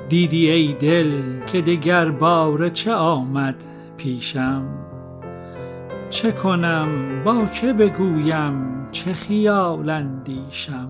دیدی ای دل که دگر باره چه آمد پیشم؟ چه کنم با که بگویم چه خیال اندیشم؟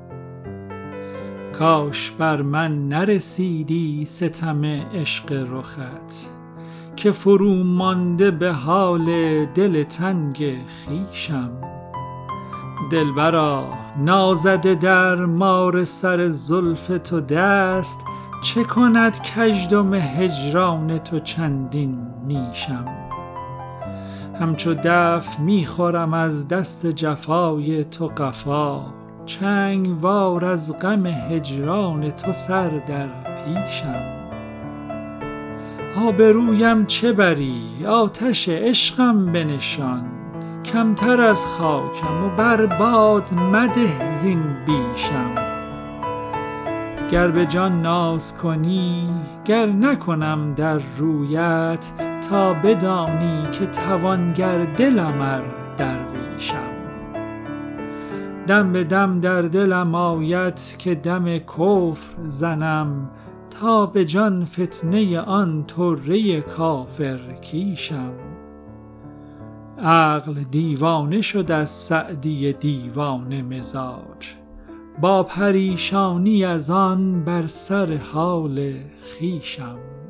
کاش بر من نرسیدی ستم عشق رخت، که فرو مانده به حال دل تنگ خویشم. دلبرا نازده در مار سر زلف تو دست، چه کند کژدم هجران تو چندین نیشم؟ همچو دف میخورم از دست جفای تو قفا، چنگ وار از غم هجران تو سر در پیشم. آبرویم چه بری آتش عشقم بنشان، کمتر از خاکم و بر باد مده زین بیشم. گر به جان ناز کنی گر نکنم در رویت، تا بدانی که توانگر دلم ار درویشم. دم به دم در دلم آید که دم کفر زنم، تا به جان فتنه آن طره کافر کیشم. عقل دیوانه شد از سعدی دیوانه مزاج، با پریشانی از آن بر سر حال خویشم.